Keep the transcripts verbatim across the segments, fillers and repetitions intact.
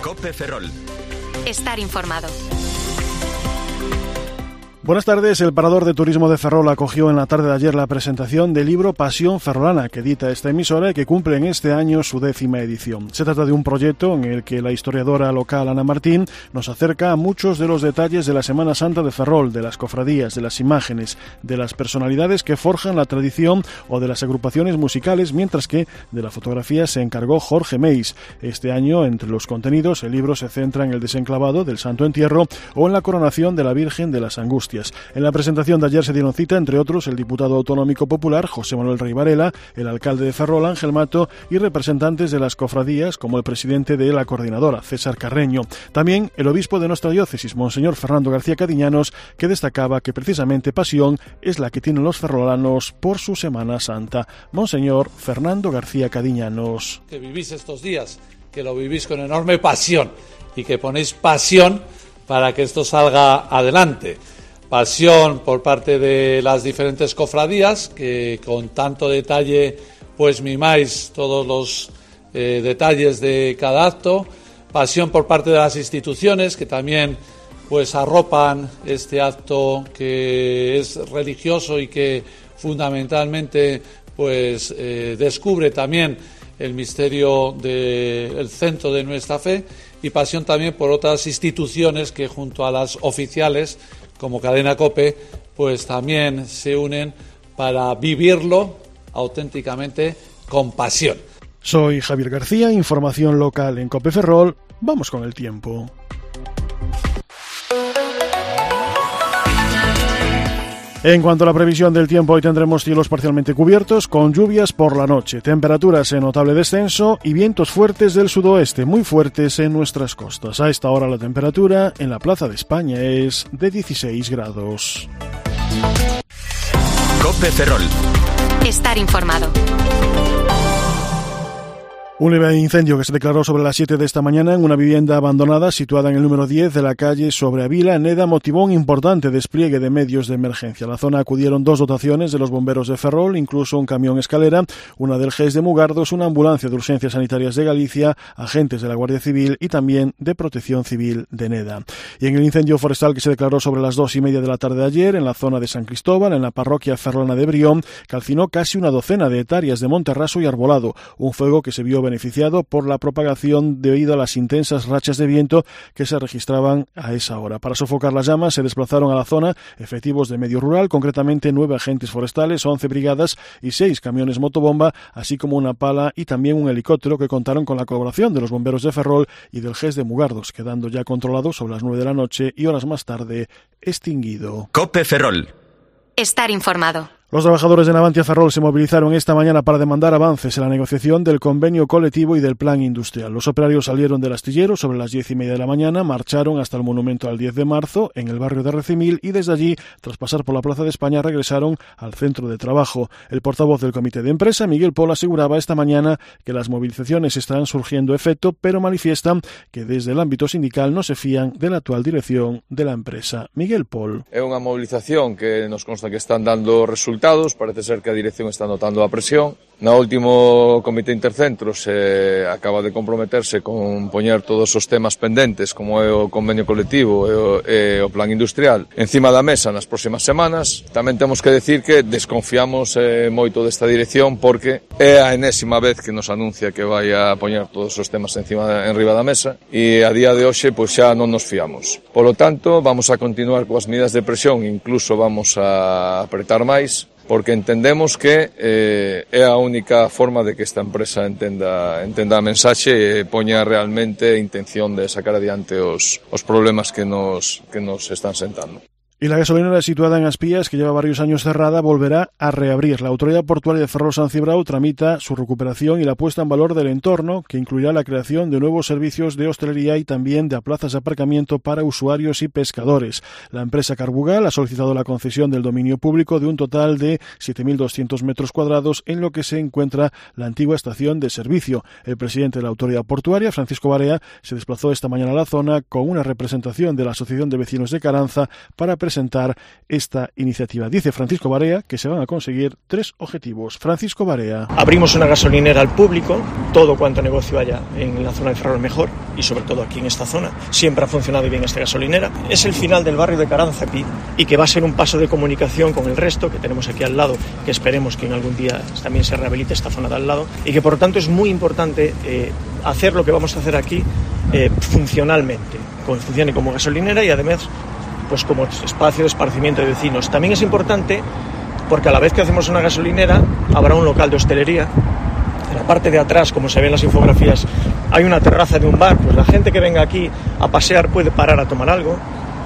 COPE Ferrol. Estar informado. Buenas tardes. El Parador de Turismo de Ferrol acogió en la tarde de ayer la presentación del libro Pasión Ferrolana, que edita esta emisora y que cumple en este año su décima edición. Se trata de un proyecto en el que la historiadora local Ana Martín nos acerca a muchos de los detalles de la Semana Santa de Ferrol, de las cofradías, de las imágenes, de las personalidades que forjan la tradición o de las agrupaciones musicales, mientras que de la fotografía se encargó Jorge Meis. Este año, entre los contenidos, el libro se centra en el desenclavado del Santo Entierro o en la coronación de la Virgen de las Angustias. En la presentación de ayer se dieron cita, entre otros, el diputado autonómico popular José Manuel Rey Varela, el alcalde de Ferrol Ángel Mato y representantes de las cofradías como el presidente de la coordinadora César Carreño. También el obispo de nuestra diócesis, Monseñor Fernando García Cadiñanos, que destacaba que precisamente pasión es la que tienen los ferrolanos por su Semana Santa. Monseñor Fernando García Cadiñanos. Que vivís estos días, que lo vivís con enorme pasión y que ponéis pasión para que esto salga adelante. Pasión por parte de las diferentes cofradías que con tanto detalle pues mimáis todos los eh, detalles de cada acto. Pasión por parte de las instituciones que también pues arropan este acto que es religioso y que fundamentalmente pues eh, descubre también el misterio del centro de nuestra fe, y pasión también por otras instituciones que junto a las oficiales como Cadena COPE, pues también se unen para vivirlo auténticamente con pasión. Soy Javier García, información local en COPE Ferrol. Vamos con el tiempo. En cuanto a la previsión del tiempo, hoy tendremos cielos parcialmente cubiertos, con lluvias por la noche, temperaturas en notable descenso y vientos fuertes del sudoeste, muy fuertes en nuestras costas. A esta hora la temperatura en la Plaza de España es de dieciséis grados. COPE Ferrol. Estar informado. Un leve incendio que se declaró sobre las siete de esta mañana en una vivienda abandonada situada en el número diez de la calle Sobreavila, en Neda, motivó un importante despliegue de medios de emergencia. A la zona acudieron dos dotaciones de los bomberos de Ferrol, incluso un camión escalera, una del G E S de Mugardos, una ambulancia de urgencias sanitarias de Galicia, agentes de la Guardia Civil y también de Protección Civil de Neda. Y en el incendio forestal que se declaró sobre las dos y media de la tarde de ayer en la zona de San Cristóbal, en la parroquia ferrolana de Brión, calcinó casi una docena de hectáreas de monterraso y arbolado, un fuego que se vio beneficiado por la propagación debido a las intensas rachas de viento que se registraban a esa hora. Para sofocar las llamas se desplazaron a la zona efectivos de medio rural, concretamente nueve agentes forestales, once brigadas y seis camiones motobomba, así como una pala y también un helicóptero que contaron con la colaboración de los bomberos de Ferrol y del G E S de Mugardos, quedando ya controlado sobre las nueve de la noche y horas más tarde extinguido. COPE Ferrol. Estar informado. Los trabajadores de Navantia Ferrol se movilizaron esta mañana para demandar avances en la negociación del convenio colectivo y del plan industrial. Los operarios salieron del astillero sobre las diez y media de la mañana, marcharon hasta el monumento al diez de marzo, en el barrio de Recimil, y desde allí, tras pasar por la Plaza de España, regresaron al centro de trabajo. El portavoz del comité de empresa, Miguel Pol, aseguraba esta mañana que las movilizaciones están surgiendo efecto, pero manifiestan que desde el ámbito sindical no se fían de la actual dirección de la empresa. Miguel Pol. É unha movilización que nos consta que están dando resultados. Parece ser que a dirección está notando a presión. No último comité intercentro se acaba de comprometerse con poñer todos os temas pendentes, como é o convenio colectivo e o, e o plan industrial, encima da mesa nas próximas semanas. Tamén temos que decir que desconfiamos eh, moito desta dirección, porque é a enésima vez que nos anuncia que vai a poñer todos os temas encima da, enriba da mesa, e a día de hoxe pois xa non nos fiamos. Polo tanto, vamos a continuar coas medidas de presión, incluso vamos a apretar máis, porque entendemos que eh, é a única forma de que esta empresa entenda, entenda a mensaxe e poña realmente intención de sacar adiante os, os problemas que nos, que nos están sentando. Y la gasolinera situada en Aspías, que lleva varios años cerrada, volverá a reabrir. La Autoridad Portuaria de Ferrol-San Cibrao tramita su recuperación y la puesta en valor del entorno, que incluirá la creación de nuevos servicios de hostelería y también de plazas de aparcamiento para usuarios y pescadores. La empresa Carbugal ha solicitado la concesión del dominio público de un total de siete mil doscientos metros cuadrados en lo que se encuentra la antigua estación de servicio. El presidente de la Autoridad Portuaria, Francisco Barea, se desplazó esta mañana a la zona con una representación de la Asociación de Vecinos de Caranza para presentar esta iniciativa. Dice Francisco Barea que se van a conseguir tres objetivos. Francisco Barea. Abrimos una gasolinera al público todo cuanto negocio haya en la zona de Ferrol mejor, y sobre todo aquí en esta zona. Siempre ha funcionado bien esta gasolinera. Es el final del barrio de Caránzapi y que va a ser un paso de comunicación con el resto que tenemos aquí al lado, que esperemos que en algún día también se rehabilite esta zona de al lado, y que por lo tanto es muy importante eh, hacer lo que vamos a hacer aquí eh, funcionalmente, que funcione como gasolinera y además pues como espacio de esparcimiento de vecinos. También es importante porque a la vez que hacemos una gasolinera habrá un local de hostelería. En la parte de atrás, como se ve en las infografías, hay una terraza de un bar, pues la gente que venga aquí a pasear puede parar a tomar algo.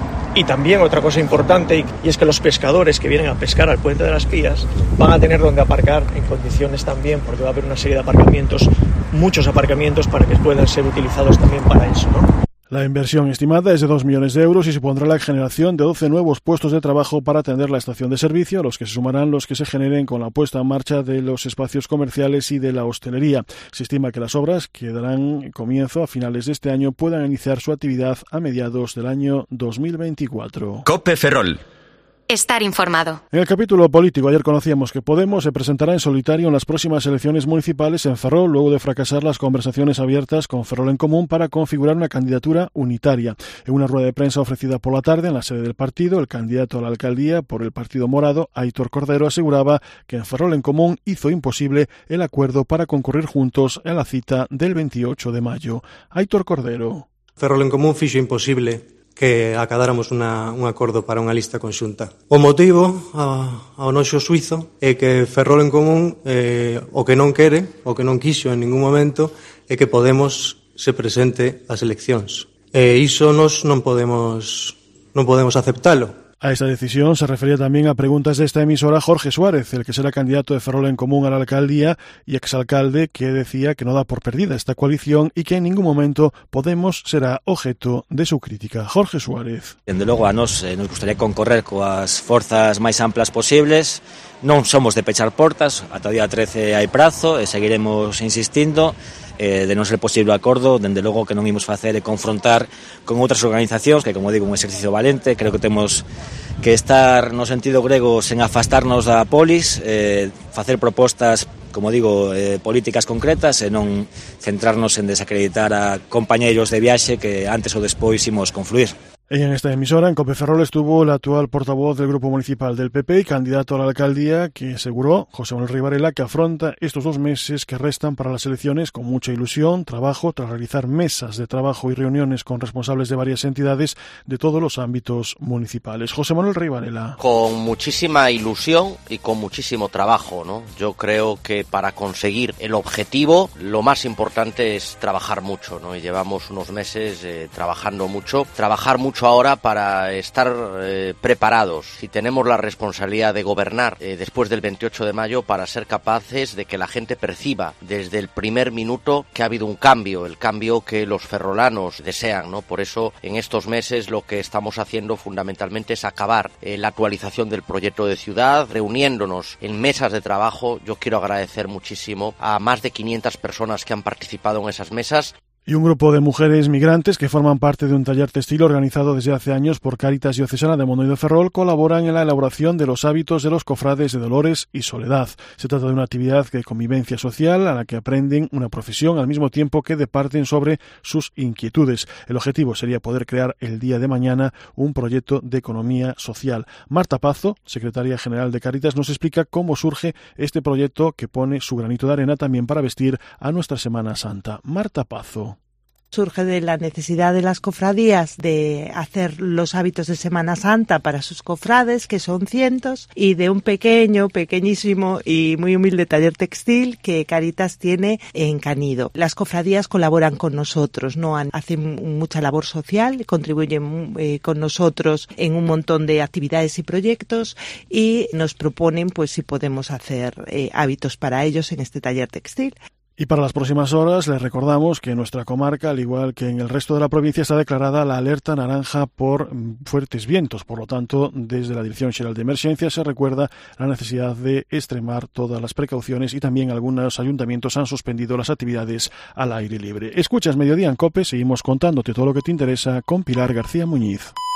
Y también otra cosa importante, y es que los pescadores que vienen a pescar al Puente de las Pías van a tener donde aparcar en condiciones también, porque va a haber una serie de aparcamientos, muchos aparcamientos para que puedan ser utilizados también para eso, ¿no? La inversión estimada es de dos millones de euros y supondrá la generación de doce nuevos puestos de trabajo para atender la estación de servicio, a los que se sumarán los que se generen con la puesta en marcha de los espacios comerciales y de la hostelería. Se estima que las obras, que darán comienzo a finales de este año, puedan iniciar su actividad a mediados del año dos mil veinticuatro. COPE Ferrol. Estar informado. En el capítulo político, ayer conocíamos que Podemos se presentará en solitario en las próximas elecciones municipales en Ferrol, luego de fracasar las conversaciones abiertas con Ferrol en Común para configurar una candidatura unitaria. En una rueda de prensa ofrecida por la tarde en la sede del partido, el candidato a la alcaldía por el Partido Morado, Aitor Cordero, aseguraba que en Ferrol en Común hizo imposible el acuerdo para concurrir juntos a la cita del veintiocho de mayo. Aitor Cordero. Ferrol en Común fixo imposible que acadáramos una, un acordo para unha lista conxunta. O motivo a, ao noxo suizo é que Ferrol en Común eh, o que non quere, o que non quixo en ningún momento, é que Podemos se presente ás eleccións. E iso nos non podemos, non podemos aceptalo. A esta decisión se refería también a preguntas de esta emisora Jorge Suárez, el que será candidato de Ferrol en Común a la alcaldía y exalcalde, que decía que no da por perdida esta coalición y que en ningún momento Podemos será objeto de su crítica. Jorge Suárez. Dende logo a nos eh, nos gustaría concorrer coas forzas máis amplas posibles. Non somos de pechar portas, ata o día trece hai prazo e seguiremos insistindo. Eh, de non ser posible o acordo, dende logo que non imos facer e confrontar con outras organizacións, que como digo, un exercicio valente. Creo que temos que estar no sentido grego sen afastarnos da polis, eh, facer propostas, como digo, eh, políticas concretas e non centrarnos en desacreditar a compañeiros de viaxe que antes ou despois imos confluir. Y en esta emisora, en COPE Ferrol, estuvo el actual portavoz del Grupo Municipal del P P y candidato a la alcaldía, que aseguró, José Manuel Rivarela, que afronta estos dos meses que restan para las elecciones con mucha ilusión, trabajo, tras realizar mesas de trabajo y reuniones con responsables de varias entidades de todos los ámbitos municipales. José Manuel Rivarela. Con muchísima ilusión y con muchísimo trabajo, ¿no? Yo creo que para conseguir el objetivo, lo más importante es trabajar mucho, ¿no? Y llevamos unos meses eh, trabajando mucho, trabajar mucho ahora para estar eh, preparados, si tenemos la responsabilidad de gobernar eh, después del veintiocho de mayo, para ser capaces de que la gente perciba desde el primer minuto que ha habido un cambio, el cambio que los ferrolanos desean, ¿no? Por eso en estos meses lo que estamos haciendo fundamentalmente es acabar eh, la actualización del proyecto de ciudad, reuniéndonos en mesas de trabajo. Yo quiero agradecer muchísimo a más de quinientas personas que han participado en esas mesas. Y un grupo de mujeres migrantes que forman parte de un taller textil organizado desde hace años por Cáritas Diocesana de Mondoñedo Ferrol colaboran en la elaboración de los hábitos de los cofrades de Dolores y Soledad. Se trata de una actividad de convivencia social a la que aprenden una profesión al mismo tiempo que departen sobre sus inquietudes. El objetivo sería poder crear el día de mañana un proyecto de economía social. Marta Pazo, secretaria general de Cáritas, nos explica cómo surge este proyecto que pone su granito de arena también para vestir a nuestra Semana Santa. Marta Pazo. Surge de la necesidad de las cofradías de hacer los hábitos de Semana Santa para sus cofrades, que son cientos, y de un pequeño, pequeñísimo y muy humilde taller textil que Cáritas tiene en Canido. Las cofradías colaboran con nosotros, ¿no? Hacen mucha labor social, contribuyen eh, con nosotros en un montón de actividades y proyectos y nos proponen pues si podemos hacer eh, hábitos para ellos en este taller textil. Y para las próximas horas les recordamos que en nuestra comarca, al igual que en el resto de la provincia, está declarada la alerta naranja por fuertes vientos. Por lo tanto, desde la Dirección Xeral de Emergencias se recuerda la necesidad de extremar todas las precauciones y también algunos ayuntamientos han suspendido las actividades al aire libre. Escuchas Mediodía en COPE, seguimos contándote todo lo que te interesa con Pilar García Muñiz.